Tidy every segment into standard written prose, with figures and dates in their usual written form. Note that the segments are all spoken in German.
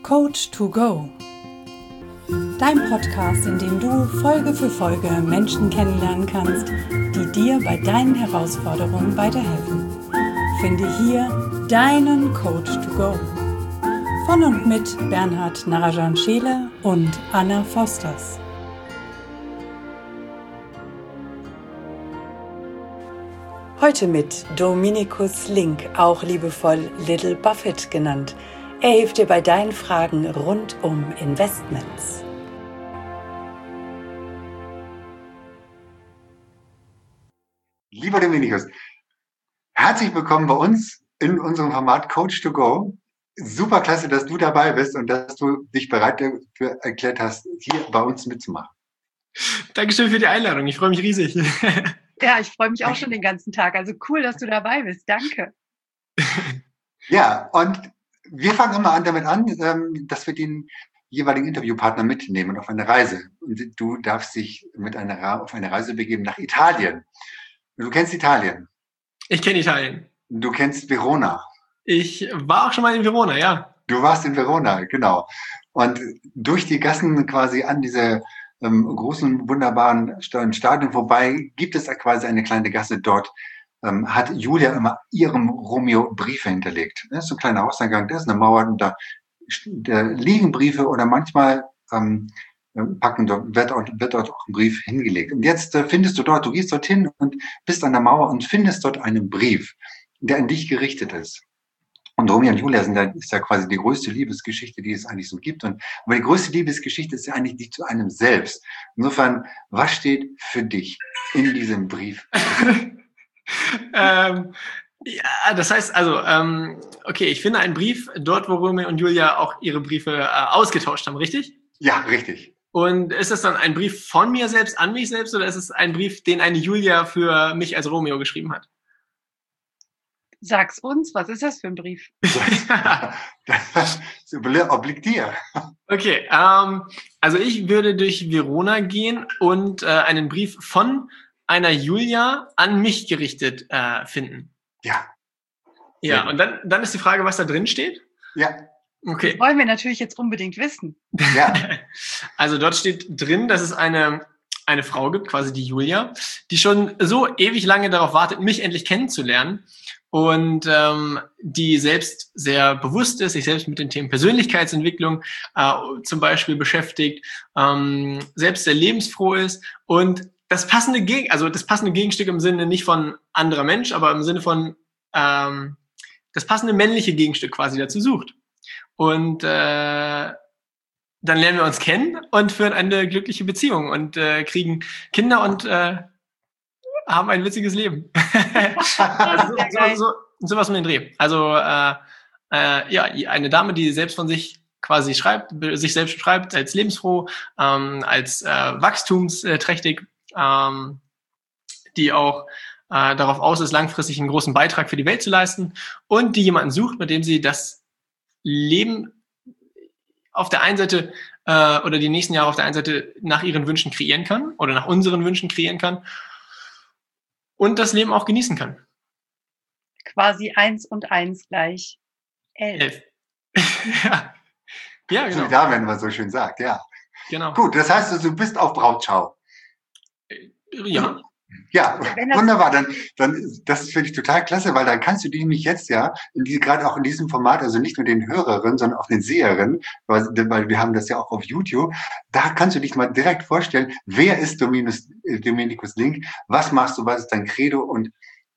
Coach to Go. Dein Podcast, in dem du Folge für Folge Menschen kennenlernen kannst, die dir bei deinen Herausforderungen weiterhelfen. Finde hier deinen Coach to Go. Von und mit Bernhard Narajan-Scheele und Anna Fosters. Heute mit Dominikus Link, auch liebevoll Little Buffett genannt. Er hilft dir bei deinen Fragen rund um Investments. Lieber Dominikus, herzlich willkommen bei uns in unserem Format Coach to Go. Super klasse, dass du dabei bist und dass du dich bereit dafür erklärt hast, hier bei uns mitzumachen. Dankeschön für die Einladung. Ich freue mich riesig. Ja, ich freue mich auch schon den ganzen Tag. Also cool, dass du dabei bist. Danke. Ja, und wir fangen immer damit an, dass wir den jeweiligen Interviewpartner mitnehmen auf eine Reise. Und du darfst dich auf eine Reise begeben nach Italien. Du kennst Italien. Ich kenne Italien. Du kennst Verona. Ich war auch schon mal in Verona, ja. Du warst in Verona, genau. Und durch die Gassen quasi an diese großen, wunderbaren Stadion vorbei gibt es quasi eine kleine Gasse dort. Hat Julia immer ihrem Romeo Briefe hinterlegt. Das ist so ein kleiner Hauseingang, da ist eine Mauer und da liegen Briefe oder manchmal wird dort auch ein Brief hingelegt. Und jetzt findest du dort, du gehst dorthin und bist an der Mauer und findest dort einen Brief, der an dich gerichtet ist. Und Romeo und Julia ist ja quasi die größte Liebesgeschichte, die es eigentlich so gibt. Aber die größte Liebesgeschichte ist ja eigentlich die zu einem selbst. Insofern, was steht für dich in diesem Brief? Ja, das heißt also, okay, ich finde einen Brief dort, wo Romeo und Julia auch ihre Briefe ausgetauscht haben, richtig? Ja, richtig. Und ist das dann ein Brief von mir selbst an mich selbst oder ist es ein Brief, den eine Julia für mich als Romeo geschrieben hat? Sag's uns, was ist das für ein Brief? Das obliegt dir. Okay, also ich würde durch Verona gehen und einen Brief von einer Julia an mich gerichtet finden. Ja. Ja, und dann ist die Frage, was da drin steht? Ja. Okay. Das wollen wir natürlich jetzt unbedingt wissen. Ja. Also dort steht drin, dass es eine Frau gibt, quasi die Julia, die schon so ewig lange darauf wartet, mich endlich kennenzulernen und die selbst sehr bewusst ist, sich selbst mit den Themen Persönlichkeitsentwicklung zum Beispiel beschäftigt, selbst sehr lebensfroh ist und das passende Gegenstück im Sinne nicht von anderer Mensch, aber im Sinne von das passende männliche Gegenstück quasi dazu sucht. Und dann lernen wir uns kennen und führen eine glückliche Beziehung und kriegen Kinder und haben ein witziges Leben. Sowas um den Dreh. Also ja, eine Dame, die selbst von sich quasi sich selbst beschreibt als lebensfroh, als wachstumsträchtig, die auch darauf aus ist, langfristig einen großen Beitrag für die Welt zu leisten und die jemanden sucht, mit dem sie das Leben auf der einen Seite oder die nächsten Jahre auf der einen Seite nach ihren Wünschen kreieren kann oder nach unseren Wünschen kreieren kann und das Leben auch genießen kann. Quasi 1 und 1 gleich 11. Ja, genau. So, da, wenn man so schön sagt, ja. Genau. Gut, das heißt, du bist auf Brautschau. Ja. Ja, wunderbar. Dann das finde ich total klasse, weil dann kannst du dich nämlich jetzt ja gerade auch in diesem Format, also nicht nur den Hörerinnen, sondern auch den Seherinnen, weil wir haben das ja auch auf YouTube, da kannst du dich mal direkt vorstellen, wer ist Dominikus Link, was machst du, was ist dein Credo und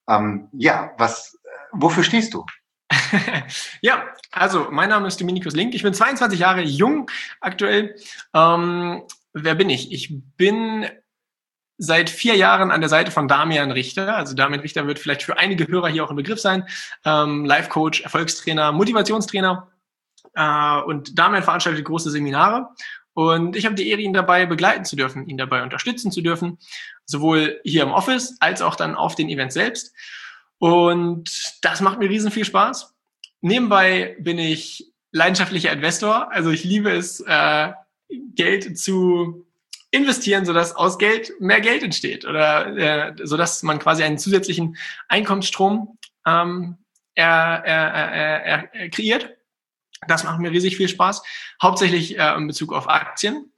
wofür stehst du? Ja, also mein Name ist Dominikus Link, ich bin 22 Jahre jung aktuell. Wer bin ich? Ich bin seit 4 Jahren an der Seite von Damian Richter. Also Damian Richter wird vielleicht für einige Hörer hier auch ein Begriff sein. Life-Coach, Erfolgstrainer, Motivationstrainer. Und Damian veranstaltet große Seminare. Und ich habe die Ehre, ihn dabei begleiten zu dürfen, ihn dabei unterstützen zu dürfen. Sowohl hier im Office als auch dann auf den Events selbst. Und das macht mir riesen viel Spaß. Nebenbei bin ich leidenschaftlicher Investor. Also ich liebe es, Geld zu investieren, sodass aus Geld mehr Geld entsteht oder sodass man quasi einen zusätzlichen Einkommensstrom kreiert. Das macht mir riesig viel Spaß, hauptsächlich in Bezug auf Aktien.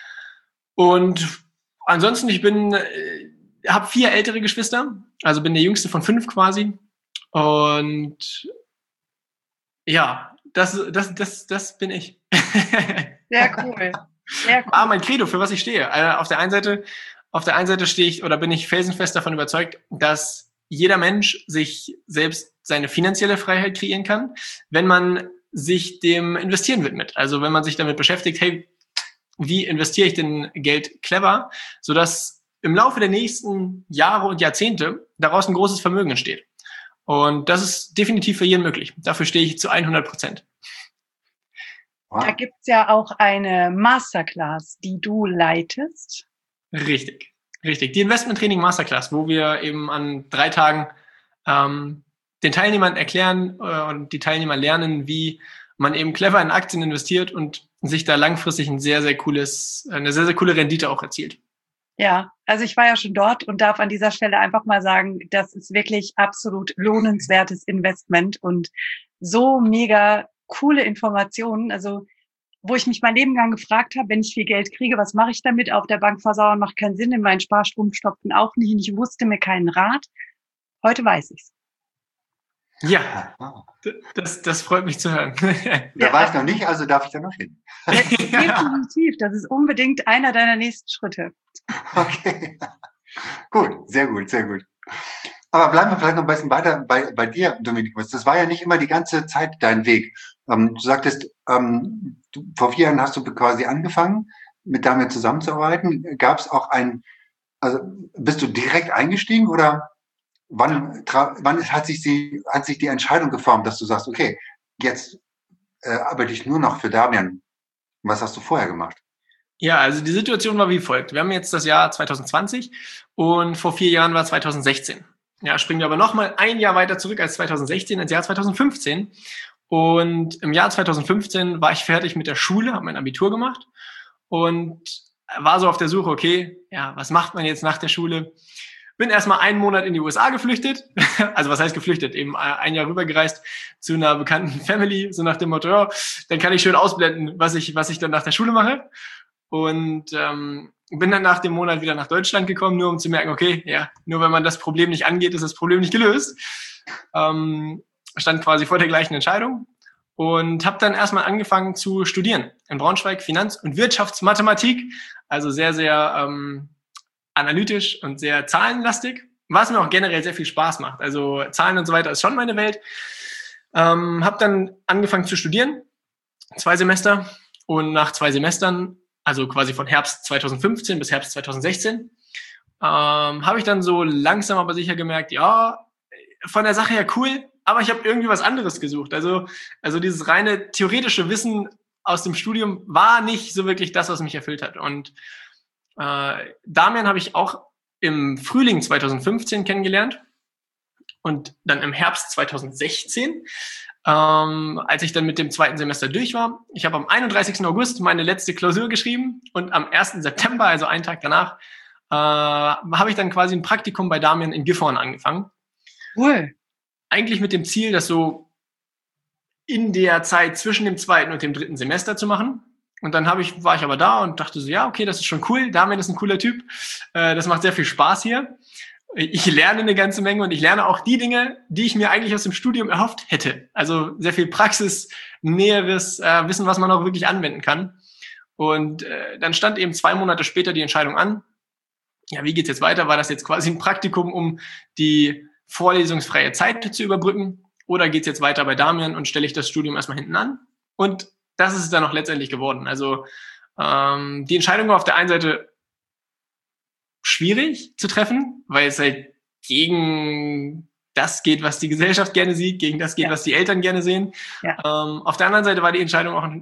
Und ansonsten, habe 4 ältere Geschwister, also bin der jüngste von 5 quasi. Und ja, das bin ich. Sehr cool. Sehr cool. Mein Credo, für was ich stehe. Auf der einen Seite stehe ich oder bin ich felsenfest davon überzeugt, dass jeder Mensch sich selbst seine finanzielle Freiheit kreieren kann, wenn man sich dem Investieren widmet. Also wenn man sich damit beschäftigt, hey, wie investiere ich denn Geld clever, sodass im Laufe der nächsten Jahre und Jahrzehnte daraus ein großes Vermögen entsteht. Und das ist definitiv für jeden möglich. Dafür stehe ich zu 100%. Da gibt's ja auch eine Masterclass, die du leitest. Richtig. Die Investment-Training Masterclass, wo wir eben an 3 Tagen den Teilnehmern erklären und die Teilnehmer lernen, wie man eben clever in Aktien investiert und sich da langfristig eine sehr, sehr coole Rendite auch erzielt. Ja, also ich war ja schon dort und darf an dieser Stelle einfach mal sagen, das ist wirklich absolut lohnenswertes Investment und so mega coole Informationen. Also wo ich mich mein Leben lang gefragt habe, wenn ich viel Geld kriege, was mache ich damit? Auf der Bank versauern macht keinen Sinn, in meinen Sparstrumpf stopfen auch nicht. Und ich wusste mir keinen Rat. Heute weiß ich's. Ja, das freut mich zu hören. Da war ich noch nicht, also darf ich da noch hin. Definitiv, das ist unbedingt einer deiner nächsten Schritte. Okay, gut, sehr gut, sehr gut. Aber bleiben wir vielleicht noch ein bisschen weiter bei dir, Dominikus. Das war ja nicht immer die ganze Zeit dein Weg. Du sagtest, vor 4 Jahren hast du quasi angefangen, mit Damian zusammenzuarbeiten. Gab es auch also bist du direkt eingestiegen oder wann hat sich die Entscheidung geformt, dass du sagst, okay, jetzt arbeite ich nur noch für Damian. Was hast du vorher gemacht? Ja, also die Situation war wie folgt. Wir haben jetzt das Jahr 2020 und vor 4 Jahren war 2016. Ja, springen wir aber nochmal ein Jahr weiter zurück als 2016, ins Jahr 2015. Und im Jahr 2015 war ich fertig mit der Schule, habe mein Abitur gemacht und war so auf der Suche, okay, ja, was macht man jetzt nach der Schule? Bin erstmal 1 Monat in die USA geflüchtet. Also was heißt geflüchtet? Eben 1 Jahr rübergereist zu einer bekannten Family, so nach dem Motto, ja, dann kann ich schön ausblenden, was ich dann nach der Schule mache. Und bin dann nach dem Monat wieder nach Deutschland gekommen, nur um zu merken, okay, ja, nur wenn man das Problem nicht angeht, ist das Problem nicht gelöst. Stand quasi vor der gleichen Entscheidung und habe dann erstmal angefangen zu studieren. In Braunschweig Finanz- und Wirtschaftsmathematik, also sehr, sehr analytisch und sehr zahlenlastig, was mir auch generell sehr viel Spaß macht. Also Zahlen und so weiter ist schon meine Welt. Habe dann angefangen zu studieren, 2 Semester und nach 2 Semestern, also quasi von Herbst 2015 bis Herbst 2016, habe ich dann so langsam aber sicher gemerkt, ja, von der Sache her cool, aber ich habe irgendwie was anderes gesucht. Also dieses reine theoretische Wissen aus dem Studium war nicht so wirklich das, was mich erfüllt hat. Und Damian habe ich auch im Frühling 2015 kennengelernt und dann im Herbst 2016, als ich dann mit dem 2. Semester durch war. Ich habe am 31. August meine letzte Klausur geschrieben und am 1. September, also einen Tag danach, habe ich dann quasi ein Praktikum bei Damian in Gifhorn angefangen. Cool. Eigentlich mit dem Ziel, das so in der Zeit zwischen dem 2. und dem 3. Semester zu machen. Und dann war ich aber da und dachte so, ja, okay, das ist schon cool. Damian ist ein cooler Typ. Das macht sehr viel Spaß hier. Ich lerne eine ganze Menge und ich lerne auch die Dinge, die ich mir eigentlich aus dem Studium erhofft hätte. Also sehr viel praxisnäheres Wissen, was man auch wirklich anwenden kann. Und dann stand eben 2 Monate später die Entscheidung an. Ja, wie geht's jetzt weiter? War das jetzt quasi ein Praktikum, um die vorlesungsfreie Zeit zu überbrücken? Oder geht's jetzt weiter bei Damian und stelle ich das Studium erstmal hinten an? Und das ist es dann noch letztendlich geworden. Also die Entscheidung war auf der einen Seite schwierig zu treffen, weil es halt gegen das geht, was die Gesellschaft gerne sieht, gegen das geht, was die Eltern gerne sehen. Ja. Auf der anderen Seite war die Entscheidung auch,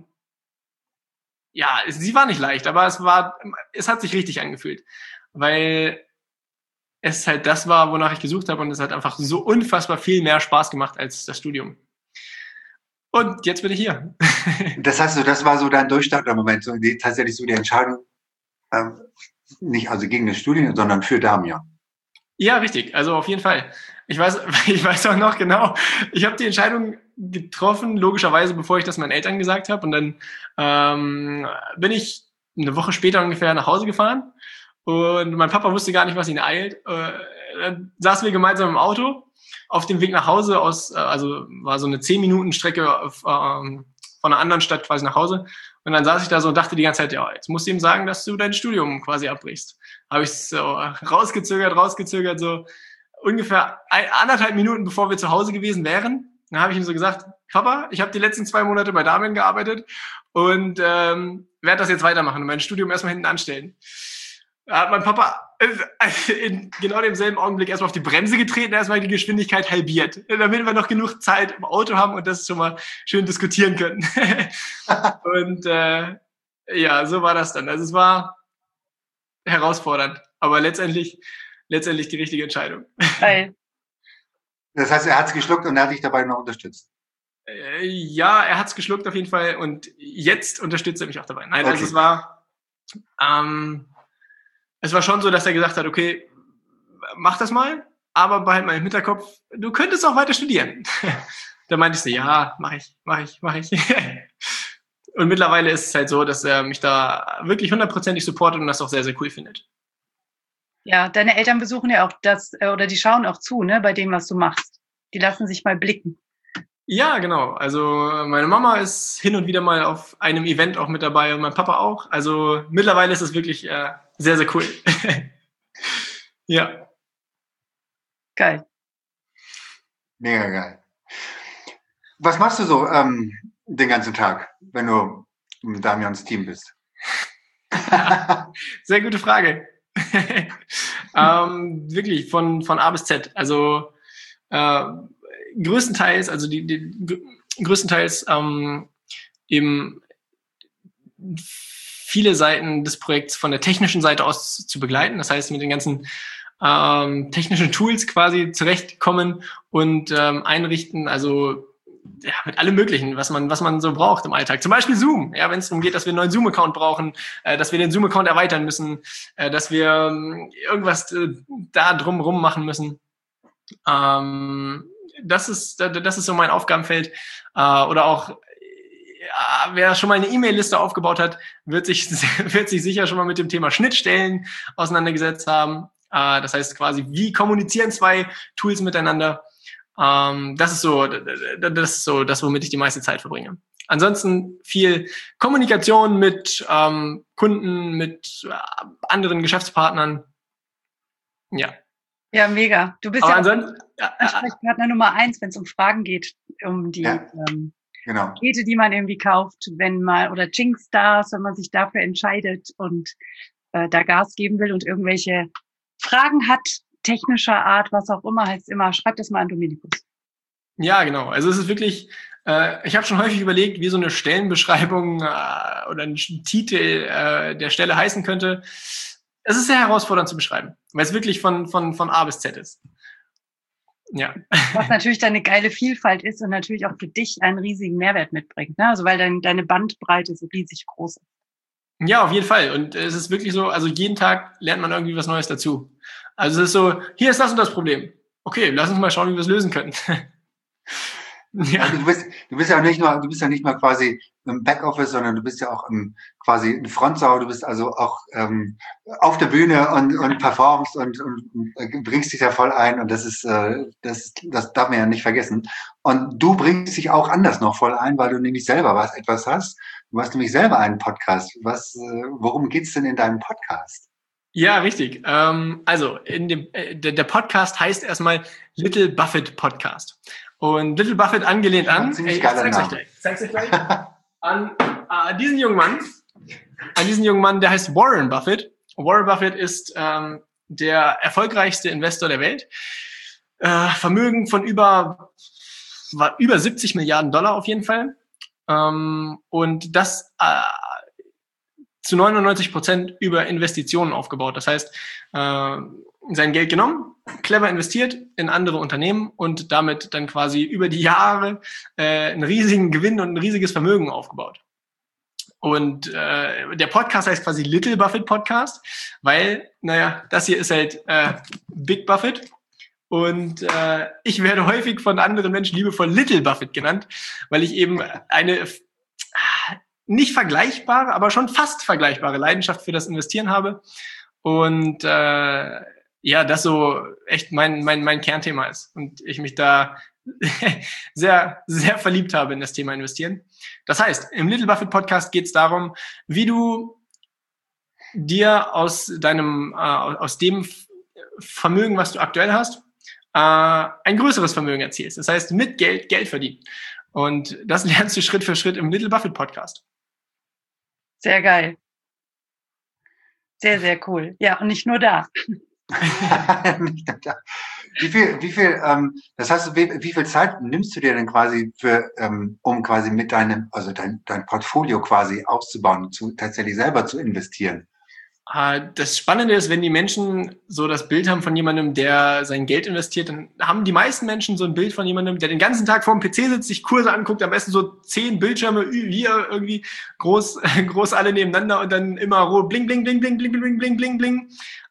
sie war nicht leicht, aber es hat sich richtig angefühlt, weil es halt das war, wonach ich gesucht habe und es hat einfach so unfassbar viel mehr Spaß gemacht als das Studium. Und jetzt bin ich hier. Das heißt, das war so dein Durchstarter-Moment, tatsächlich so die Entscheidung, nicht also gegen das Studium, sondern für Damian. Ja, richtig. Also auf jeden Fall. Ich weiß auch noch genau, ich habe die Entscheidung getroffen, logischerweise, bevor ich das meinen Eltern gesagt habe. Und dann bin ich eine Woche später ungefähr nach Hause gefahren. Und mein Papa wusste gar nicht, was ihn eilt. Dann saßen wir gemeinsam im Auto auf dem Weg nach Hause also war so eine 10-Minuten-Strecke von einer anderen Stadt quasi nach Hause. Und dann saß ich da so und dachte die ganze Zeit, ja, jetzt musst du ihm sagen, dass du dein Studium quasi abbrichst. Habe ich so rausgezögert, so ungefähr 1,5 Minuten, bevor wir zu Hause gewesen wären. Dann habe ich ihm so gesagt, Papa, ich habe die letzten 2 Monate bei Damian gearbeitet und werde das jetzt weitermachen und mein Studium erstmal hinten anstellen. Da hat mein Papa in genau demselben Augenblick erstmal auf die Bremse getreten, erstmal die Geschwindigkeit halbiert, damit wir noch genug Zeit im Auto haben und das schon mal schön diskutieren können. Und ja, so war das dann. Also es war herausfordernd, aber letztendlich die richtige Entscheidung. Geil. Das heißt, er hat es geschluckt und er hat dich dabei noch unterstützt. Ja, er hat es geschluckt auf jeden Fall und jetzt unterstützt er mich auch dabei. Nein, Okay. Also es war schon so, dass er gesagt hat, okay, mach das mal, aber behalt mal im Hinterkopf, du könntest auch weiter studieren. Da meinte ich so, ja, mach ich. Und mittlerweile ist es halt so, dass er mich da wirklich 100%ig supportet und das auch sehr, sehr cool findet. Ja, deine Eltern besuchen ja auch oder die schauen auch zu, ne, bei dem, was du machst. Die lassen sich mal blicken. Ja, genau. Also meine Mama ist hin und wieder mal auf einem Event auch mit dabei und mein Papa auch. Also mittlerweile ist es wirklich sehr, sehr cool. Ja. Geil. Mega geil. Was machst du so den ganzen Tag, wenn du mit Damians Team bist? Sehr gute Frage. Wirklich von A bis Z. Also größtenteils, also größtenteils eben viele Seiten des Projekts von der technischen Seite aus zu begleiten. Das heißt, mit den ganzen technischen Tools quasi zurechtkommen und einrichten, also ja, mit allem Möglichen, was man so braucht im Alltag. Zum Beispiel Zoom, ja, wenn es darum geht, dass wir einen neuen Zoom-Account brauchen, dass wir den Zoom-Account erweitern müssen, dass wir irgendwas da drumherum machen müssen. Das ist so mein Aufgabenfeld. Oder auch, wer schon mal eine E-Mail-Liste aufgebaut hat, wird sich sicher schon mal mit dem Thema Schnittstellen auseinandergesetzt haben. Das heißt quasi, wie kommunizieren 2 Tools miteinander? Das ist so das, womit ich die meiste Zeit verbringe. Ansonsten viel Kommunikation mit Kunden, mit anderen Geschäftspartnern. Ja. Ja, mega. Du bist Aber ja ansonsten, Ansprechpartner Nummer 1, wenn es um Fragen geht, um die Genau. Pakete, die man irgendwie kauft, oder Jinx-Stars, wenn man sich dafür entscheidet und da Gas geben will und irgendwelche Fragen hat, technischer Art, was auch immer, heißt immer, schreibt das mal an Dominikus. Ja, genau. Also es ist wirklich, ich habe schon häufig überlegt, wie so eine Stellenbeschreibung oder ein Titel der Stelle heißen könnte. Es ist sehr herausfordernd zu beschreiben, weil es wirklich von A bis Z ist. Ja. Was natürlich deine geile Vielfalt ist und natürlich auch für dich einen riesigen Mehrwert mitbringt, ne? Also weil deine Bandbreite so riesig groß ist. Ja, auf jeden Fall. Und es ist wirklich so, also jeden Tag lernt man irgendwie was Neues dazu. Also es ist so, hier ist das und das Problem. Okay, lass uns mal schauen, wie wir es lösen können. Ja. Also du bist ja nicht nur quasi im Backoffice, sondern du bist ja auch quasi eine Frontsau. Du bist also auch auf der Bühne und performst und bringst dich da voll ein. Und das darf man ja nicht vergessen. Und du bringst dich auch anders noch voll ein, weil du nämlich selber etwas hast. Du hast nämlich selber einen Podcast. Worum geht's denn in deinem Podcast? Ja, richtig. Also in dem der Podcast heißt erstmal Little Buffett Podcast. Und Little Buffett angelehnt an, ziemlich geiler Name. Zeig's euch gleich, an diesen jungen Mann, der heißt Warren Buffett. Warren Buffett ist der erfolgreichste Investor der Welt. Vermögen von über 70 Milliarden Dollar auf jeden Fall. Und das zu 99% über Investitionen aufgebaut. Das heißt, sein Geld genommen, clever investiert in andere Unternehmen und damit dann quasi über die Jahre einen riesigen Gewinn und ein riesiges Vermögen aufgebaut. Und der Podcast heißt quasi Little Buffett Podcast, weil, das hier ist halt Big Buffett Und ich werde häufig von anderen Menschen liebevoll Little Buffett genannt, weil ich eben eine nicht vergleichbare, aber schon fast vergleichbare Leidenschaft für das Investieren habe. Und das so echt mein Kernthema ist. Und ich mich da sehr, sehr verliebt habe in das Thema Investieren. Das heißt, im Little Buffett Podcast geht es darum, wie du dir aus dem Vermögen, was du aktuell hast, ein größeres Vermögen erzielst. Das heißt, mit Geld verdienen. Und das lernst du Schritt für Schritt im Little Buffett Podcast. Sehr geil. Sehr, sehr cool. Ja, und nicht nur da. Das heißt, wie viel Zeit nimmst du dir denn quasi um quasi mit dein Portfolio quasi auszubauen, tatsächlich selber zu investieren? Das Spannende ist, wenn die Menschen so das Bild haben von jemandem, der sein Geld investiert, dann haben die meisten Menschen so ein Bild von jemandem, der den ganzen Tag vor dem PC sitzt, sich Kurse anguckt, am besten so 10 Bildschirme hier irgendwie groß alle nebeneinander und dann immer rot, bling, bling, bling, bling, bling, bling, bling, bling, bling.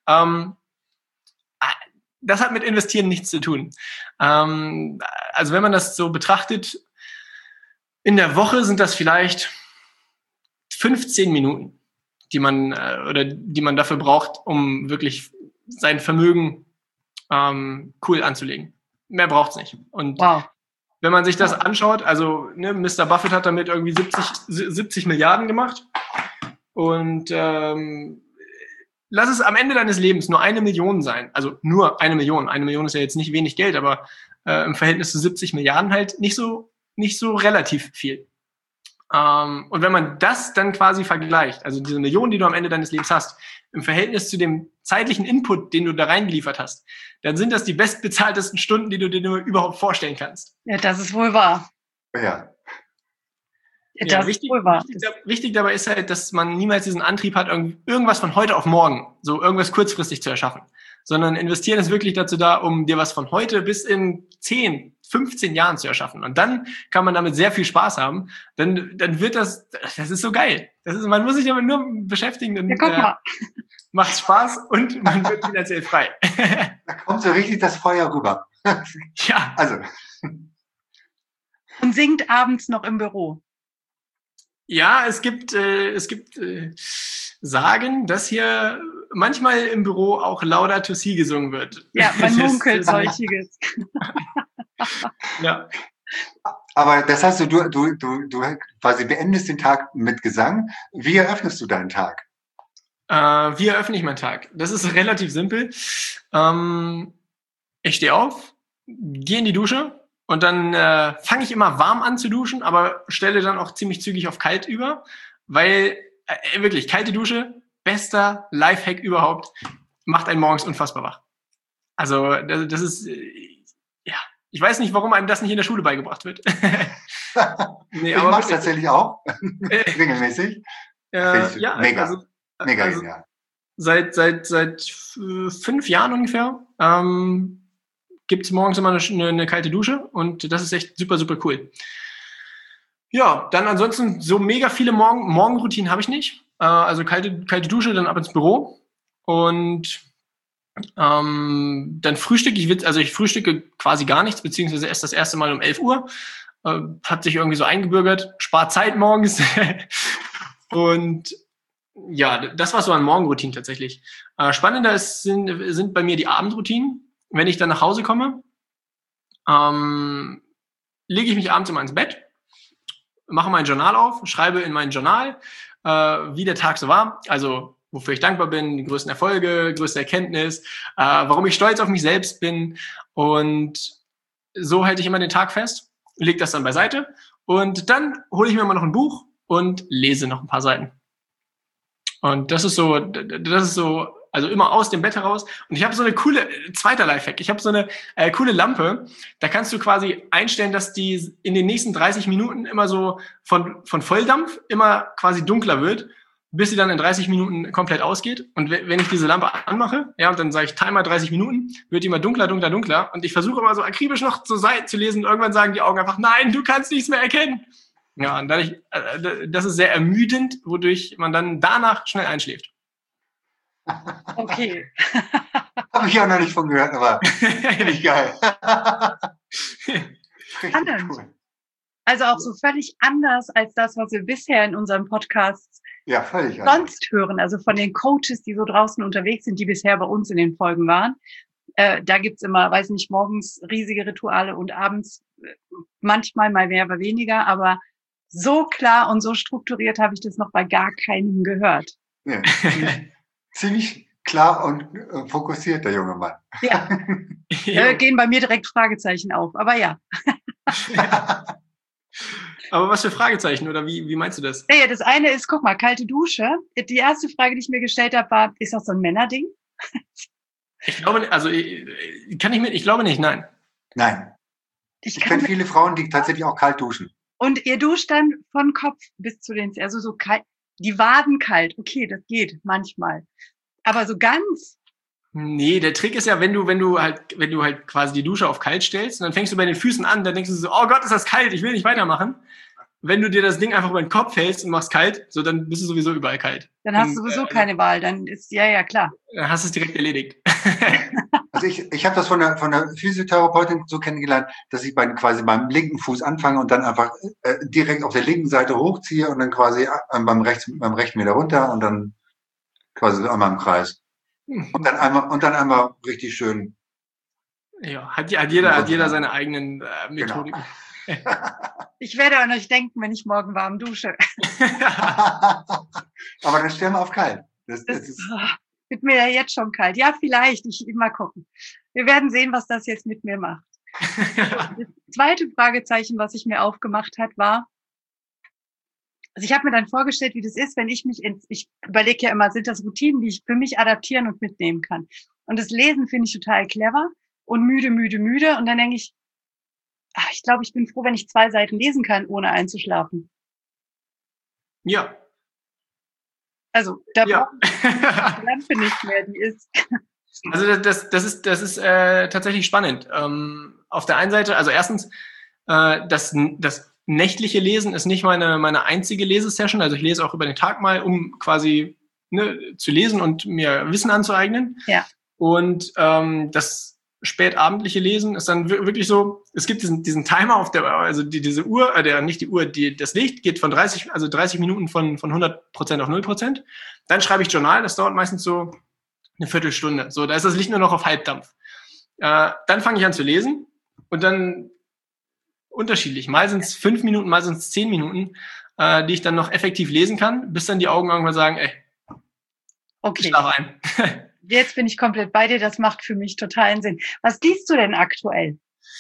Das hat mit Investieren nichts zu tun. Also wenn man das so betrachtet, in der Woche sind das vielleicht 15 Minuten, die man dafür braucht, um wirklich sein Vermögen cool anzulegen. Mehr braucht's nicht. Und wenn man sich das anschaut, also Mr. Buffett hat damit irgendwie 70 Milliarden gemacht und lass es am Ende deines Lebens nur 1 Million sein. Also nur 1 Million. 1 Million ist ja jetzt nicht wenig Geld, aber im Verhältnis zu 70 Milliarden halt nicht so relativ viel. Und wenn man das dann quasi vergleicht, also diese Millionen, die du am Ende deines Lebens hast, im Verhältnis zu dem zeitlichen Input, den du da reingeliefert hast, dann sind das die bestbezahltesten Stunden, die du dir nur überhaupt vorstellen kannst. Ja, das ist wohl wahr. Ja. Das ist wohl wahr. Wichtig dabei ist halt, dass man niemals diesen Antrieb hat, irgendwas von heute auf morgen, so irgendwas kurzfristig zu erschaffen, sondern investieren ist wirklich dazu da, um dir was von heute bis in 10, 15 Jahren zu erschaffen. Und dann kann man damit sehr viel Spaß haben. Dann wird das ist so geil. Man muss sich damit nur beschäftigen, dann macht Spaß und man wird finanziell frei. Da kommt so richtig das Feuer rüber. Ja. Also. Und singt abends noch im Büro. Ja, es gibt Sagen, dass hier manchmal im Büro auch Laudato Si gesungen wird. Ja, man munkelt solches. Ja. Aber das heißt, du quasi beendest den Tag mit Gesang. Wie eröffnest du deinen Tag? Wie eröffne ich meinen Tag? Das ist relativ simpel. Ich stehe auf, gehe in die Dusche und dann fange ich immer warm an zu duschen, aber stelle dann auch ziemlich zügig auf kalt über, weil wirklich kalte Dusche, bester Lifehack überhaupt, macht einen morgens unfassbar wach. Also das ist ich weiß nicht, warum einem das nicht in der Schule beigebracht wird. Nee, ich mache es tatsächlich auch, regelmäßig. Ja, mega, also, mega genial. Seit 5 Jahren ungefähr gibt es morgens immer eine kalte Dusche und das ist echt super, super cool. Ja, dann ansonsten so mega viele Morgenroutinen habe ich nicht. Also kalte Dusche, dann ab ins Büro und dann frühstücke ich frühstücke quasi gar nichts, beziehungsweise erst das erste Mal um 11 Uhr. Hat sich irgendwie so eingebürgert, spart Zeit morgens. Und ja, das war so ein Morgenroutine tatsächlich. Spannender sind bei mir die Abendroutinen. Wenn ich dann nach Hause komme, lege ich mich abends immer ins Bett, mache mein Journal auf, schreibe in mein Journal, wie der Tag so war, also wofür ich dankbar bin, die größten Erfolge, größte Erkenntnis, warum ich stolz auf mich selbst bin. Und so halte ich immer den Tag fest, lege das dann beiseite und dann hole ich mir immer noch ein Buch und lese noch ein paar Seiten. Und das ist so, also immer aus dem Bett heraus. Und ich habe so eine zweiter Lifehack. Ich habe so eine coole Lampe. Da kannst du quasi einstellen, dass die in den nächsten 30 Minuten immer so von Volldampf immer quasi dunkler wird, bis sie dann in 30 Minuten komplett ausgeht. Und wenn ich diese Lampe anmache, ja, und dann sage ich Timer 30 Minuten, wird die immer dunkler, dunkler, dunkler. Und ich versuche immer so akribisch noch zur Seite zu lesen. Und irgendwann sagen die Augen einfach, nein, du kannst nichts mehr erkennen. Ja, und dadurch, das ist sehr ermüdend, wodurch man dann danach schnell einschläft. Okay. Habe ich auch noch nicht von gehört, aber finde ich geil. Spannend. Cool. Also auch so völlig anders als das, was wir bisher in unserem Podcast sonst hören. Also von den Coaches, die so draußen unterwegs sind, die bisher bei uns in den Folgen waren. Da gibt's immer, weiß nicht, morgens riesige Rituale und abends manchmal mal mehr, aber weniger. Aber so klar und so strukturiert habe ich das noch bei gar keinem gehört. Ja, ziemlich klar und fokussiert, der junge Mann. Ja, gehen bei mir direkt Fragezeichen auf, aber ja. Aber was für Fragezeichen oder wie meinst du das? Ja, das eine ist, guck mal, kalte Dusche. Die erste Frage, die ich mir gestellt habe, war, ist das so ein Männerding? Ich glaube, also ich glaube nicht, nein. Nein. Ich kenne viele Frauen, die tatsächlich auch kalt duschen. Und ihr duscht dann von Kopf bis zu den, also so kalt, die Waden kalt, okay, das geht manchmal. Aber so ganz. Nee, der Trick ist ja, wenn du halt quasi die Dusche auf kalt stellst und dann fängst du bei den Füßen an, dann denkst du so, oh Gott, ist das kalt, ich will nicht weitermachen. Wenn du dir das Ding einfach über den Kopf hältst und machst kalt, so dann bist du sowieso überall kalt. Dann hast du sowieso keine Wahl, dann ist, ja, klar. Dann hast du es direkt erledigt. Also ich habe das von der Physiotherapeutin so kennengelernt, dass ich quasi beim linken Fuß anfange und dann einfach direkt auf der linken Seite hochziehe und dann quasi beim rechten wieder runter und dann quasi einmal im Kreis. Und dann einmal richtig schön. Ja, hat jeder seine eigenen Methodiken. Genau. Ich werde an euch denken, wenn ich morgen warm dusche. Aber dann stellen wir auf kalt. Das wird mir ja jetzt schon kalt. Ja, vielleicht. Ich mal gucken. Wir werden sehen, was das jetzt mit mir macht. Das zweite Fragezeichen, was ich mir aufgemacht hat, war, also ich habe mir dann vorgestellt, wie das ist, wenn ich überlege ja immer, sind das Routinen, die ich für mich adaptieren und mitnehmen kann. Und das Lesen finde ich total clever und müde. Und dann denke ich, ich glaube, ich bin froh, wenn ich 2 Seiten lesen kann, ohne einzuschlafen. Ja. Also, da brauche ich die Lampe nicht mehr, die ist. Also das ist tatsächlich spannend. Auf der einen Seite, also erstens, das nächtliche Lesen ist nicht meine einzige Lesesession. Also ich lese auch über den Tag mal, um quasi zu lesen und mir Wissen anzueignen. Ja. Und das spätabendliche Lesen ist dann wirklich so, es gibt diesen Timer auf der, also diese Uhr, nicht die Uhr, das Licht geht von 30 Minuten von 100% auf 0%. Dann schreibe ich Journal, das dauert meistens so eine Viertelstunde. So, da ist das Licht nur noch auf Halbdampf. Dann fange ich an zu lesen und dann unterschiedlich. Mal sind es 5 Minuten, mal sind es 10 Minuten, die ich dann noch effektiv lesen kann, bis dann die Augen irgendwann sagen, okay. Schlaf ein. Jetzt bin ich komplett bei dir, das macht für mich totalen Sinn. Was liest du denn aktuell?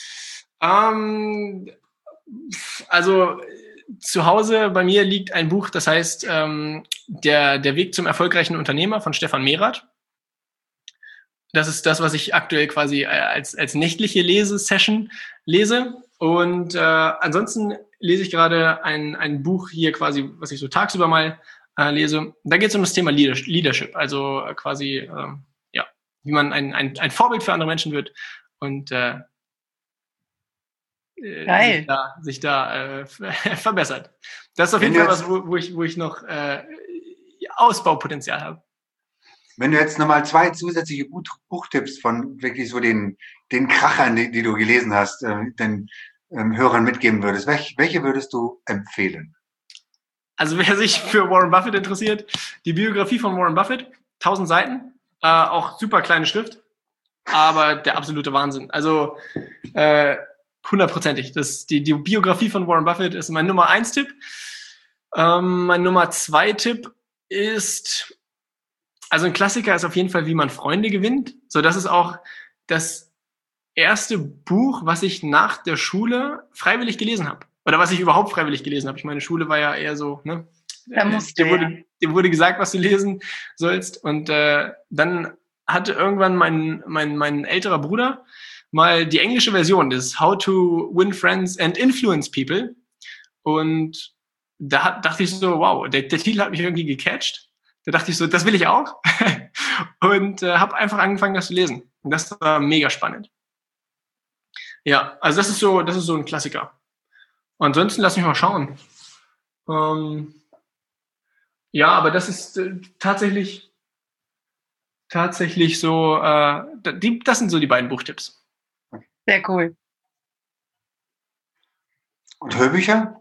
Also zu Hause bei mir liegt ein Buch, das heißt Der Weg zum erfolgreichen Unternehmer von Stefan Merath. Das ist das, was ich aktuell quasi als nächtliche Lesesession lese. Und ansonsten lese ich gerade ein Buch hier quasi, was ich so tagsüber mal lese. Da geht es um das Thema Leadership, also quasi wie man ein Vorbild für andere Menschen wird und sich da verbessert. Das ist auf jeden Fall was, wo ich noch Ausbaupotenzial habe. Wenn du jetzt nochmal 2 zusätzliche Buchtipps von wirklich so den Krachern, die du gelesen hast, den Hörern mitgeben würdest, welche würdest du empfehlen? Also wer sich für Warren Buffett interessiert, die Biografie von Warren Buffett, 1000 Seiten, auch super kleine Schrift, aber der absolute Wahnsinn. Also 100%ig. Die Biografie von Warren Buffett ist mein Nummer 1 Tipp. Mein Nummer 2 Tipp ist, also ein Klassiker ist auf jeden Fall, wie man Freunde gewinnt. So, das ist auch das erste Buch, was ich nach der Schule freiwillig gelesen habe. Oder was ich überhaupt freiwillig gelesen habe. Ich meine, Schule war ja eher so, ne? Dir wurde gesagt, was du lesen sollst. Und dann hatte irgendwann mein älterer Bruder mal die englische Version des How to Win Friends and Influence People. Und da dachte ich so, wow, der Titel hat mich irgendwie gecatcht. Da dachte ich so, das will ich auch. Und habe einfach angefangen, das zu lesen. Und das war mega spannend. Ja, also das ist so ein Klassiker. Ansonsten lass mich mal schauen. Ja, aber das ist tatsächlich tatsächlich so, das sind so die beiden Buchtipps. Sehr cool. Und Hörbücher?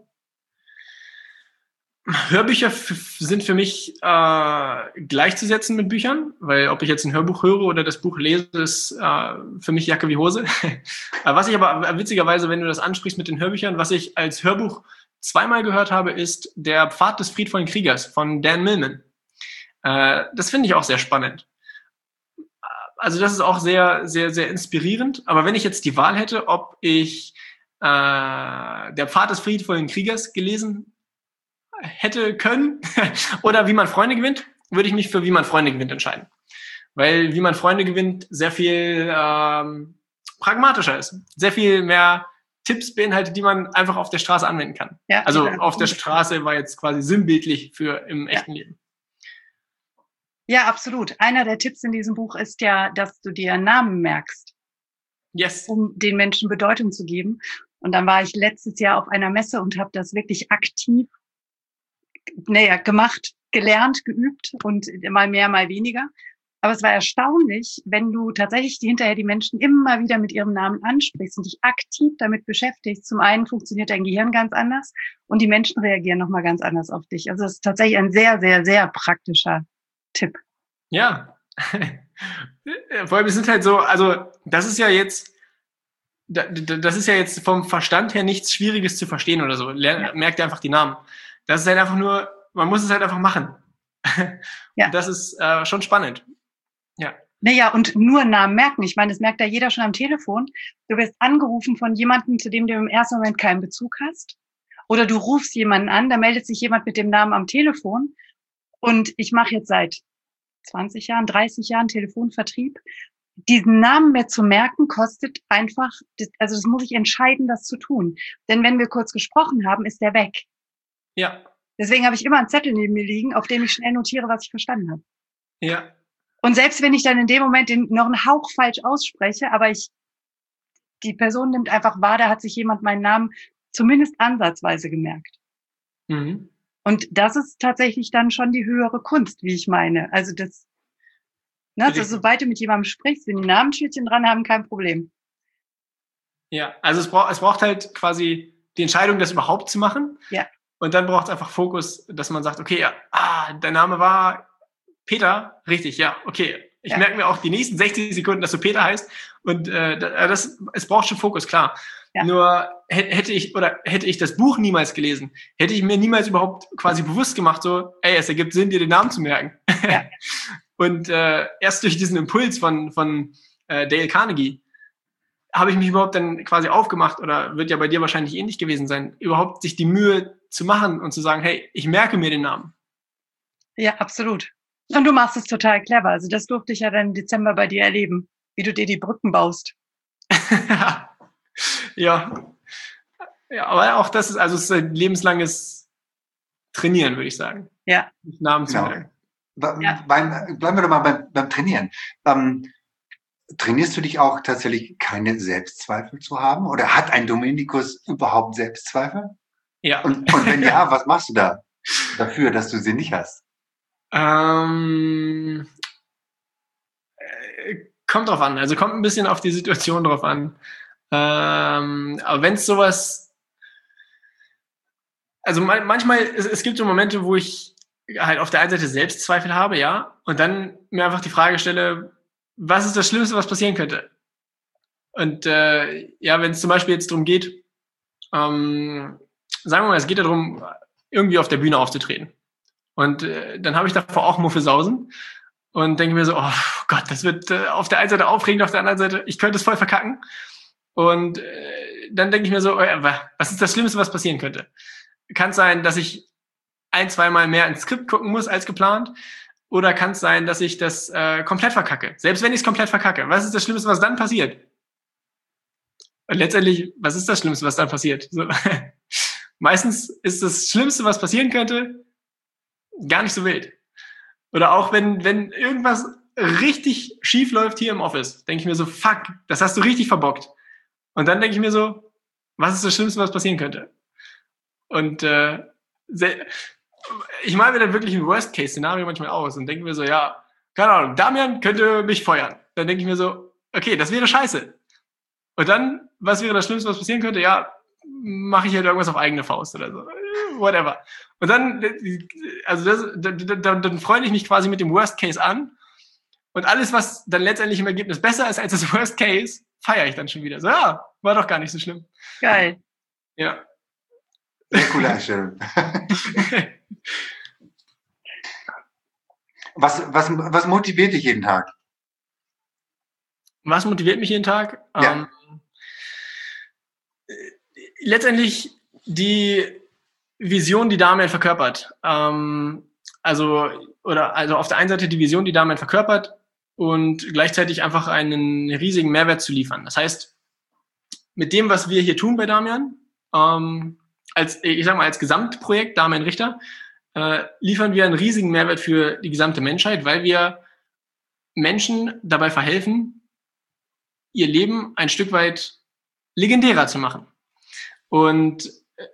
Hörbücher sind für mich gleichzusetzen mit Büchern, weil ob ich jetzt ein Hörbuch höre oder das Buch lese, ist für mich Jacke wie Hose. Was ich aber witzigerweise, wenn du das ansprichst mit den Hörbüchern, was ich als Hörbuch zweimal gehört habe, ist Der Pfad des friedvollen Kriegers von Dan Millman. Das finde ich auch sehr spannend. Also das ist auch sehr, sehr, sehr inspirierend. Aber wenn ich jetzt die Wahl hätte, ob ich Der Pfad des friedvollen Kriegers gelesen hätte können oder Wie man Freunde gewinnt, würde ich mich für Wie man Freunde gewinnt entscheiden. Weil Wie man Freunde gewinnt sehr viel pragmatischer ist. Sehr viel mehr Tipps beinhaltet, die man einfach auf der Straße anwenden kann. Ja, also auf der Straße war jetzt quasi sinnbildlich für im echten Leben. Ja, absolut. Einer der Tipps in diesem Buch ist ja, dass du dir Namen merkst. Yes. Um den Menschen Bedeutung zu geben. Und dann war ich letztes Jahr auf einer Messe und habe das wirklich aktiv gemacht, gelernt, geübt und mal mehr, mal weniger. Aber es war erstaunlich, wenn du tatsächlich hinterher die Menschen immer wieder mit ihrem Namen ansprichst und dich aktiv damit beschäftigst. Zum einen funktioniert dein Gehirn ganz anders und die Menschen reagieren nochmal ganz anders auf dich. Also es ist tatsächlich ein sehr, sehr, sehr praktischer Tipp. Ja. Vor allem, es sind halt so, also das ist ja jetzt vom Verstand her nichts Schwieriges zu verstehen oder so. Merkt ihr einfach die Namen. Das ist halt einfach nur, man muss es halt einfach machen. Ja. Und das ist schon spannend. Ja. Naja, und nur Namen merken. Ich meine, das merkt ja jeder schon am Telefon. Du wirst angerufen von jemandem, zu dem du im ersten Moment keinen Bezug hast. Oder du rufst jemanden an, da meldet sich jemand mit dem Namen am Telefon. Und ich mache jetzt seit 20 Jahren, 30 Jahren Telefonvertrieb. Diesen Namen mir zu merken, kostet einfach, also das muss ich entscheiden, das zu tun. Denn wenn wir kurz gesprochen haben, ist der weg. Ja. Deswegen habe ich immer einen Zettel neben mir liegen, auf dem ich schnell notiere, was ich verstanden habe. Ja. Und selbst wenn ich dann in dem Moment noch einen Hauch falsch ausspreche, aber die Person nimmt einfach wahr, da hat sich jemand meinen Namen zumindest ansatzweise gemerkt. Mhm. Und das ist tatsächlich dann schon die höhere Kunst, wie ich meine. Also also sobald du mit jemandem sprichst, wenn die Namensschildchen dran haben, kein Problem. Ja, also es braucht halt quasi die Entscheidung, das überhaupt zu machen. Ja. Und dann braucht es einfach Fokus, dass man sagt, okay, ja, dein Name war Peter, richtig, ja, okay. Ich merke mir auch die nächsten 60 Sekunden, dass du Peter heißt. Und es braucht schon Fokus, klar. Ja. Nur hätte ich das Buch niemals gelesen, hätte ich mir niemals überhaupt quasi bewusst gemacht, so, es ergibt Sinn, dir den Namen zu merken. Ja. Und erst durch diesen Impuls von Dale Carnegie habe ich mich überhaupt dann quasi aufgemacht, oder wird ja bei dir wahrscheinlich ähnlich gewesen sein, überhaupt sich die Mühe zu machen und zu sagen, hey, ich merke mir den Namen. Ja, absolut. Und du machst es total clever. Also das durfte ich ja dann im Dezember bei dir erleben, wie du dir die Brücken baust. Ja, aber auch das ist, also es ist ein lebenslanges Trainieren, würde ich sagen. Ja. Namen zu merken. Bleiben wir doch mal beim Trainieren. Trainierst du dich auch tatsächlich, keine Selbstzweifel zu haben? Oder hat ein Dominikus überhaupt Selbstzweifel? Ja. Und wenn ja, was machst du da dafür, dass du sie nicht hast? Kommt drauf an. Also kommt ein bisschen auf die Situation drauf an. Aber wenn es sowas, also manchmal, es gibt so Momente, wo ich halt auf der einen Seite Selbstzweifel habe, ja, und dann mir einfach die Frage stelle, was ist das Schlimmste, was passieren könnte? Und wenn es zum Beispiel jetzt darum geht, sagen wir mal, es geht darum, irgendwie auf der Bühne aufzutreten. Und dann habe ich davor auch Muffelsausen und denke mir so, oh Gott, das wird auf der einen Seite aufregend, auf der anderen Seite, ich könnte es voll verkacken. Und dann denke ich mir so, was ist das Schlimmste, was passieren könnte? Kann es sein, dass ich 1-2 Mal mehr ins Skript gucken muss als geplant? Oder kann es sein, dass ich das komplett verkacke? Selbst wenn ich es komplett verkacke, was ist das Schlimmste, was dann passiert? Und letztendlich, was ist das Schlimmste, was dann passiert? So. Meistens ist das Schlimmste, was passieren könnte, gar nicht so wild. Oder auch wenn irgendwas richtig schief läuft hier im Office, denke ich mir so, fuck, das hast du richtig verbockt. Und dann denke ich mir so, was ist das Schlimmste, was passieren könnte? Und ich male mir dann wirklich ein Worst-Case-Szenario manchmal aus und denke mir so, ja, keine Ahnung, Damian könnte mich feuern. Dann denke ich mir so, okay, das wäre scheiße. Und dann, was wäre das Schlimmste, was passieren könnte? Ja, mache ich halt irgendwas auf eigene Faust oder so. Whatever. Und dann, also dann freue ich mich quasi mit dem Worst Case an. Und alles, was dann letztendlich im Ergebnis besser ist als das Worst Case, feiere ich dann schon wieder. So, ja, war doch gar nicht so schlimm. Geil. Ja. Sehr coole Einstellung. Was motiviert dich jeden Tag? Was motiviert mich jeden Tag? Ja. Letztendlich die Vision, die Damian verkörpert. Also auf der einen Seite die Vision, die Damian verkörpert und gleichzeitig einfach einen riesigen Mehrwert zu liefern. Das heißt, mit dem, was wir hier tun bei Damian, als Gesamtprojekt Damian Richter, liefern wir einen riesigen Mehrwert für die gesamte Menschheit, weil wir Menschen dabei verhelfen, ihr Leben ein Stück weit legendärer zu machen. Und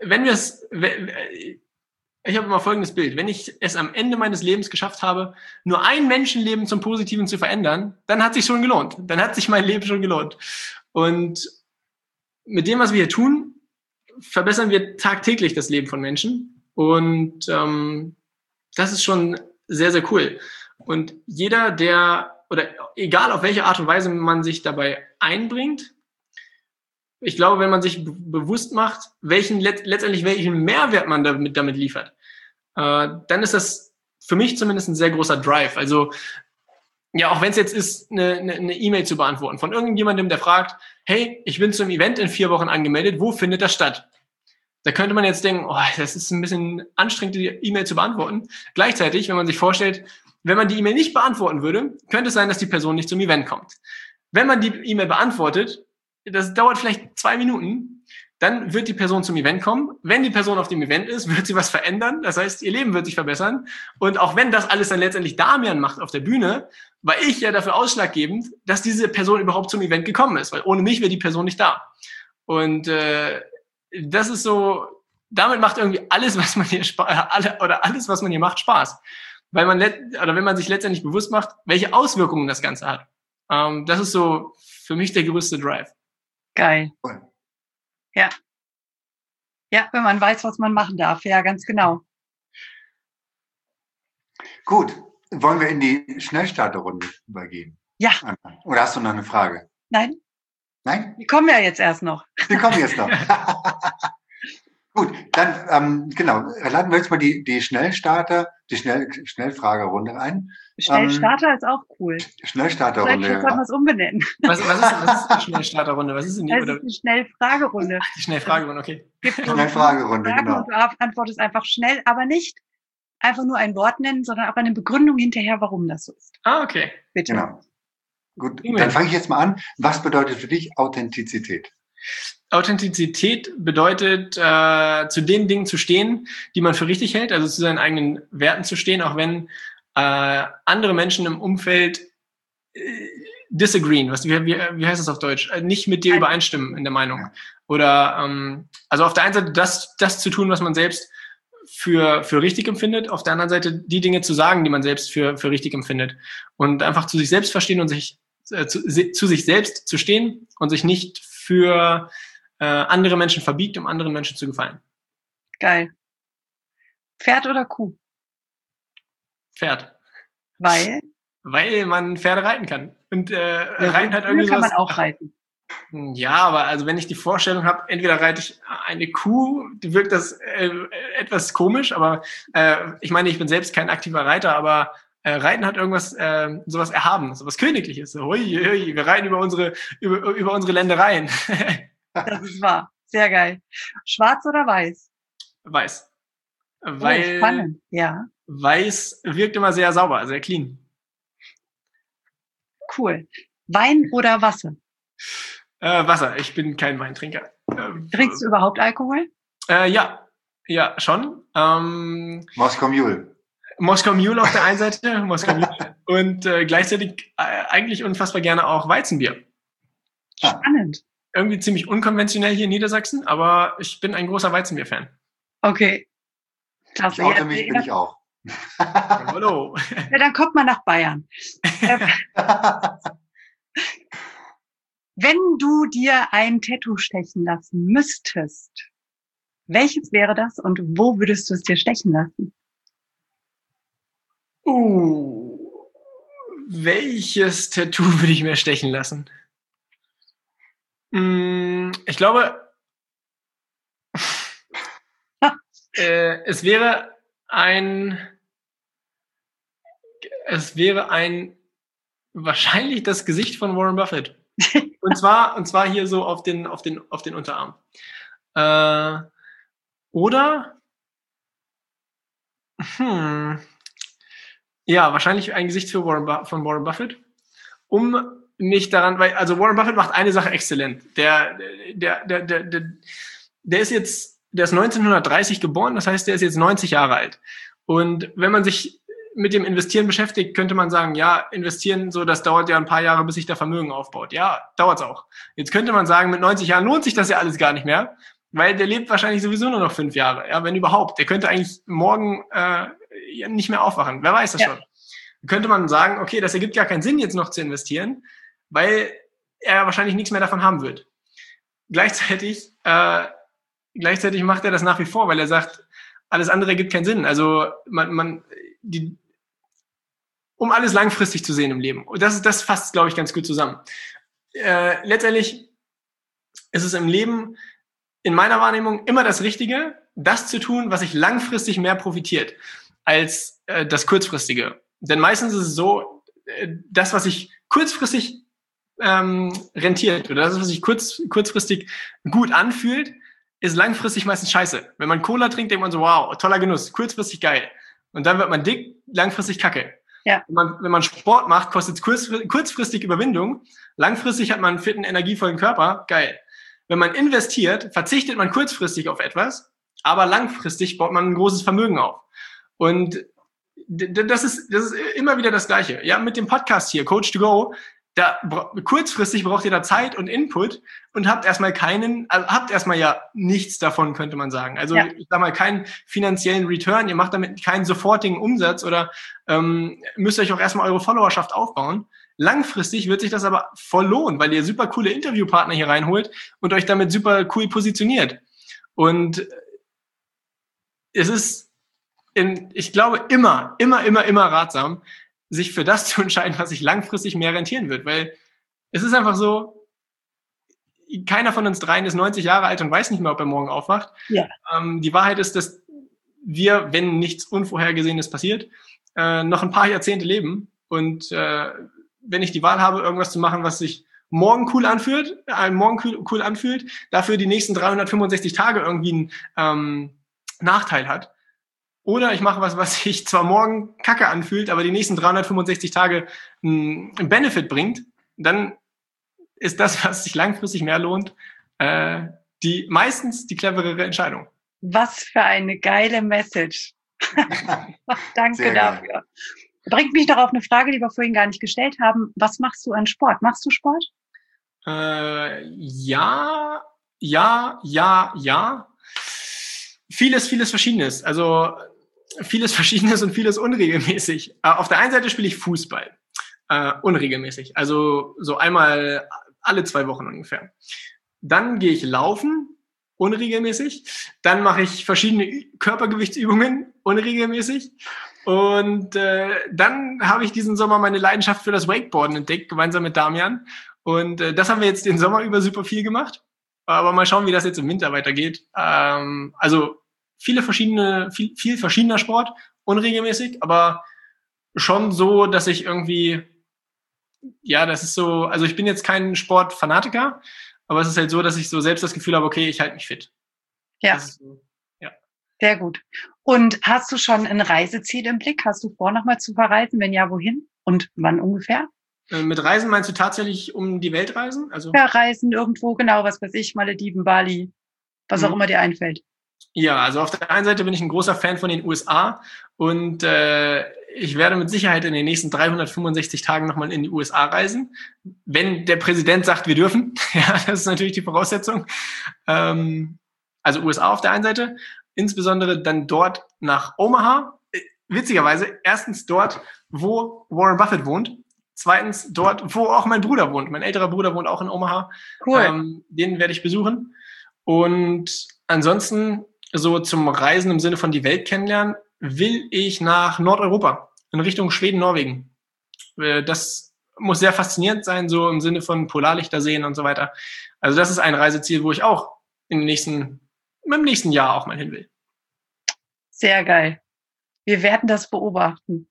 ich habe immer folgendes Bild: Wenn ich es am Ende meines Lebens geschafft habe, nur ein Menschenleben zum Positiven zu verändern, dann hat sich schon gelohnt. Dann hat sich mein Leben schon gelohnt. Und mit dem, was wir hier tun, verbessern wir tagtäglich das Leben von Menschen. Und das ist schon sehr, sehr cool. Und jeder, oder egal auf welche Art und Weise man sich dabei einbringt, ich glaube, wenn man sich bewusst macht, letztendlich welchen Mehrwert man damit liefert, dann ist das für mich zumindest ein sehr großer Drive. Also, ja, auch wenn es jetzt ist, eine E-Mail zu beantworten von irgendjemandem, der fragt, hey, ich bin zum Event in 4 Wochen angemeldet, wo findet das statt? Da könnte man jetzt denken, oh, das ist ein bisschen anstrengend, die E-Mail zu beantworten. Gleichzeitig, wenn man sich vorstellt, wenn man die E-Mail nicht beantworten würde, könnte es sein, dass die Person nicht zum Event kommt. Wenn man die E-Mail beantwortet, das dauert vielleicht 2 Minuten, dann wird die Person zum Event kommen. Wenn die Person auf dem Event ist, wird sie was verändern. Das heißt, ihr Leben wird sich verbessern. Und auch wenn das alles dann letztendlich Damian macht auf der Bühne, war ich ja dafür ausschlaggebend, dass diese Person überhaupt zum Event gekommen ist. Weil ohne mich wäre die Person nicht da. Und das ist so, damit macht irgendwie alles, was man hier alles, was man hier macht, Spaß. Weil wenn man sich letztendlich bewusst macht, welche Auswirkungen das Ganze hat. Das ist so für mich der größte Drive. Geil. Cool. Ja. Ja, wenn man weiß, was man machen darf. Ja, ganz genau. Gut. Wollen wir in die Schnellstarterrunde übergehen? Ja. Oder hast du noch eine Frage? Nein? Nein? Die kommen ja jetzt erst noch. Die kommen jetzt noch. Gut, dann laden wir jetzt mal die Schnellstarter, die Schnellfragerunde ein. Schnellstarter ist auch cool. Schnellstarterrunde. Vielleicht sollten wir es umbenennen. Was ist die Schnellstarterrunde? Was ist denn die? Das ist eine Schnellfragerunde. Die Schnellfragerunde, okay. Schnellfragerunde, genau. Und du antwortest einfach schnell, aber nicht einfach nur ein Wort nennen, sondern auch eine Begründung hinterher, warum das so ist. Ah, okay. Bitte. Genau. Gut, dann fange ich jetzt mal an. Was bedeutet für dich Authentizität? Authentizität bedeutet, zu den Dingen zu stehen, die man für richtig hält, also zu seinen eigenen Werten zu stehen, auch wenn andere Menschen im Umfeld disagreeen. Wie heißt das auf Deutsch? Nicht mit dir übereinstimmen in der Meinung. Oder also auf der einen Seite das zu tun, was man selbst für richtig empfindet, auf der anderen Seite die Dinge zu sagen, die man selbst für richtig empfindet. Und einfach zu sich selbst verstehen und zu sich selbst zu stehen und sich nicht für andere Menschen verbiegt, um anderen Menschen zu gefallen. Geil. Pferd oder Kuh? Pferd. Weil man Pferde reiten kann. Und reiten hat irgendwie kann sowas, man auch reiten. Ja, aber also wenn ich die Vorstellung habe, entweder reite ich eine Kuh, die wirkt das etwas komisch, aber ich meine, ich bin selbst kein aktiver Reiter, aber Reiten hat irgendwas, sowas Erhabenes, sowas Königliches. So, hui, wir reiten über unsere Ländereien. Das ist wahr. Sehr geil. Schwarz oder weiß? Weiß. Weil spannend, ja. Weiß wirkt immer sehr sauber, sehr clean. Cool. Wein oder Wasser? Wasser. Ich bin kein Weintrinker. Trinkst du überhaupt Alkohol? Ja, schon. Moskau Mule. Moskau Mule auf der einen Seite, Moskau Mule und gleichzeitig eigentlich unfassbar gerne auch Weizenbier. Spannend. Irgendwie ziemlich unkonventionell hier in Niedersachsen, aber ich bin ein großer Weizenbier-Fan. Okay. Klasse. Ich oute mich, bin ich auch. Hallo. Ja, dann kommt man nach Bayern. Wenn du dir ein Tattoo stechen lassen müsstest, welches wäre das und wo würdest du es dir stechen lassen? Welches Tattoo würde ich mir stechen lassen? Ich glaube, es wäre wahrscheinlich das Gesicht von Warren Buffett. Und zwar hier so auf den Unterarm. Oder ja, wahrscheinlich ein Gesicht von Warren Buffett, um mich daran, weil, also Warren Buffett macht eine Sache exzellent. Der ist 1930 geboren, das heißt, der ist jetzt 90 Jahre alt. Und wenn man sich mit dem Investieren beschäftigt, könnte man sagen, ja, investieren, so, das dauert ja ein paar Jahre, bis sich da Vermögen aufbaut. Ja, dauert's auch. Jetzt könnte man sagen, mit 90 Jahren lohnt sich das ja alles gar nicht mehr, weil der lebt wahrscheinlich sowieso nur noch 5 Jahre, ja, wenn überhaupt. Der könnte eigentlich morgen nicht mehr aufwachen. Wer weiß das schon. Dann könnte man sagen, okay, das ergibt gar keinen Sinn, jetzt noch zu investieren, weil er wahrscheinlich nichts mehr davon haben wird. Gleichzeitig macht er das nach wie vor, weil er sagt, alles andere ergibt keinen Sinn. Also um alles langfristig zu sehen im Leben. Und das fasst, glaube ich, ganz gut zusammen. Letztendlich ist es im Leben in meiner Wahrnehmung immer das Richtige, das zu tun, was sich langfristig mehr profitiert als das Kurzfristige. Denn meistens ist es so, das, was sich kurzfristig rentiert oder das, was sich kurzfristig gut anfühlt, ist langfristig meistens scheiße. Wenn man Cola trinkt, denkt man so, wow, toller Genuss, kurzfristig geil. Und dann wird man dick, langfristig kacke. Ja. Wenn man Sport macht, kostet es kurzfristig Überwindung. Langfristig hat man einen fitten, energievollen Körper. Geil. Wenn man investiert, verzichtet man kurzfristig auf etwas, aber langfristig baut man ein großes Vermögen auf. Und das ist immer wieder das Gleiche. Ja, mit dem Podcast hier, Coach to Go, kurzfristig braucht ihr da Zeit und Input und habt erstmal ja nichts davon, könnte man sagen. Also ich sag mal, keinen finanziellen Return, ihr macht damit keinen sofortigen Umsatz oder müsst euch auch erstmal eure Followerschaft aufbauen. Langfristig wird sich das aber voll lohnen, weil ihr super coole Interviewpartner hier reinholt und euch damit super cool positioniert. Und es ist, ich glaube, immer ratsam, sich für das zu entscheiden, was sich langfristig mehr rentieren wird. Weil es ist einfach so, keiner von uns dreien ist 90 Jahre alt und weiß nicht mehr, ob er morgen aufwacht. Ja. Die Wahrheit ist, dass wir, wenn nichts Unvorhergesehenes passiert, noch ein paar Jahrzehnte leben. Und wenn ich die Wahl habe, irgendwas zu machen, was sich morgen cool anfühlt, dafür die nächsten 365 Tage irgendwie einen Nachteil hat, oder ich mache was sich zwar morgen kacke anfühlt, aber die nächsten 365 Tage einen Benefit bringt, dann ist das, was sich langfristig mehr lohnt, meistens die cleverere Entscheidung. Was für eine geile Message. Danke dafür. Bringt mich noch auf eine Frage, die wir vorhin gar nicht gestellt haben. Was machst du an Sport? Machst du Sport? Ja. Vieles Verschiedenes. Also vieles Verschiedenes und vieles unregelmäßig. Auf der einen Seite spiele ich Fußball. Unregelmäßig. Also so einmal alle 2 Wochen ungefähr. Dann gehe ich laufen. Unregelmäßig. Dann mache ich verschiedene Körpergewichtsübungen. Unregelmäßig. Und dann habe ich diesen Sommer meine Leidenschaft für das Wakeboarden entdeckt, gemeinsam mit Damian. Und das haben wir jetzt den Sommer über super viel gemacht. Aber mal schauen, wie das jetzt im Winter weitergeht. Also viel verschiedener Sport, unregelmäßig, aber schon so, dass ich irgendwie, ja, das ist so, also ich bin jetzt kein Sportfanatiker, aber es ist halt so, dass ich so selbst das Gefühl habe, okay, ich halte mich fit. Ja. So, ja. Sehr gut. Und hast du schon ein Reiseziel im Blick? Hast du vor, nochmal zu verreisen? Wenn ja, wohin? Und wann ungefähr? Mit Reisen meinst du tatsächlich um die Welt reisen? Also Reisen irgendwo, genau, was weiß ich, Malediven, Bali, was auch immer dir einfällt. Ja, also auf der einen Seite bin ich ein großer Fan von den USA und ich werde mit Sicherheit in den nächsten 365 Tagen nochmal in die USA reisen, wenn der Präsident sagt, wir dürfen. Ja, das ist natürlich die Voraussetzung. Also USA auf der einen Seite, insbesondere dann dort nach Omaha. witzigerweise, erstens dort, wo Warren Buffett wohnt. Zweitens dort, wo auch mein Bruder wohnt. Mein älterer Bruder wohnt auch in Omaha. Cool. Den werde ich besuchen. Und ansonsten, so zum Reisen im Sinne von die Welt kennenlernen, will ich nach Nordeuropa, in Richtung Schweden, Norwegen. Das muss sehr faszinierend sein, so im Sinne von Polarlichter sehen und so weiter. Also das ist ein Reiseziel, wo ich auch im nächsten Jahr auch mal hin will. Sehr geil. Wir werden das beobachten.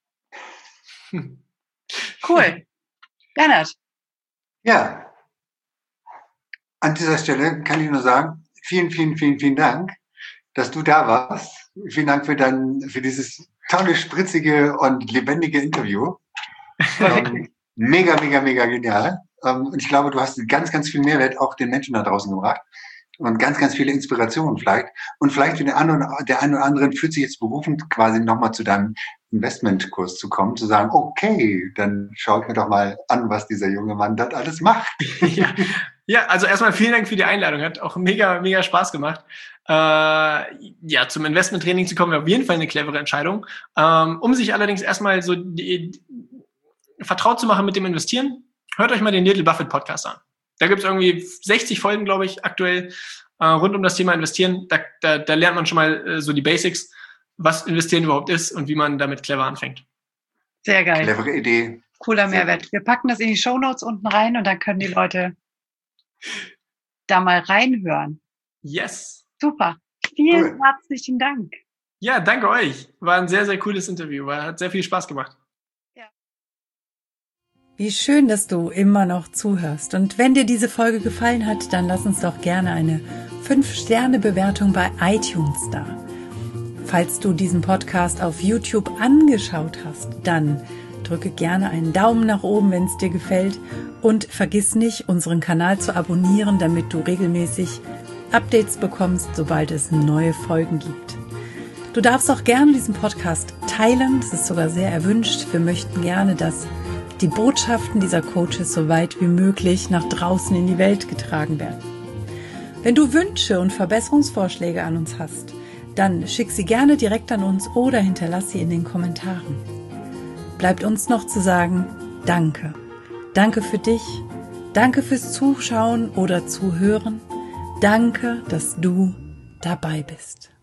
Cool. Bernhard. Ja, an dieser Stelle kann ich nur sagen, vielen, vielen, vielen, vielen Dank, dass du da warst. Vielen Dank für dieses tolle, spritzige und lebendige Interview. Mega, mega, mega genial. Und ich glaube, du hast ganz, ganz viel Mehrwert auch den Menschen da draußen gebracht. Und ganz, ganz viele Inspirationen vielleicht. Und vielleicht für der einen oder anderen fühlt sich jetzt berufen, quasi nochmal zu deinem Investmentkurs zu kommen, zu sagen, okay, dann schaue ich mir doch mal an, was dieser junge Mann dort alles macht. Ja, also erstmal vielen Dank für die Einladung. Hat auch mega, mega Spaß gemacht. Ja, zum Investmenttraining zu kommen, wäre auf jeden Fall eine clevere Entscheidung. Um sich allerdings erstmal so vertraut zu machen mit dem Investieren, hört euch mal den Little Buffett Podcast an. Da gibt's irgendwie 60 Folgen, glaube ich, aktuell rund um das Thema Investieren. Da lernt man schon mal so die Basics, was Investieren überhaupt ist und wie man damit clever anfängt. Sehr geil. Clevere Idee. Cooler Mehrwert. Wir packen das in die Shownotes unten rein und dann können die Leute da mal reinhören. Yes. Super. Vielen herzlichen Dank. Ja, danke euch. War ein sehr, sehr cooles Interview. Hat sehr viel Spaß gemacht. Wie schön, dass du immer noch zuhörst. Und wenn dir diese Folge gefallen hat, dann lass uns doch gerne eine 5-Sterne-Bewertung bei iTunes da. Falls du diesen Podcast auf YouTube angeschaut hast, dann drücke gerne einen Daumen nach oben, wenn es dir gefällt. Und vergiss nicht, unseren Kanal zu abonnieren, damit du regelmäßig Updates bekommst, sobald es neue Folgen gibt. Du darfst auch gerne diesen Podcast teilen. Das ist sogar sehr erwünscht. Wir möchten gerne, dass die Botschaften dieser Coaches so weit wie möglich nach draußen in die Welt getragen werden. Wenn du Wünsche und Verbesserungsvorschläge an uns hast, dann schick sie gerne direkt an uns oder hinterlass sie in den Kommentaren. Bleibt uns noch zu sagen, danke. Danke für dich, danke fürs Zuschauen oder Zuhören, danke, dass du dabei bist.